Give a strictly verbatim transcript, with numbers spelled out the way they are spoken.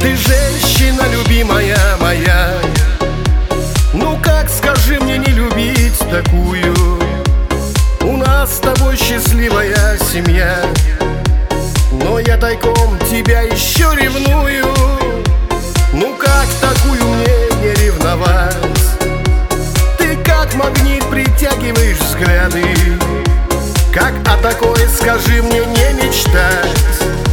Ты женщина любимая моя. Ну как, скажи мне, не любить такую? У нас с тобой счастливая семья, но я тайком тебя еще ревную. Ну как такую мне не ревновать? Ты как магнит притягиваешь взгляды. Как о такой, скажи мне, не мечтать?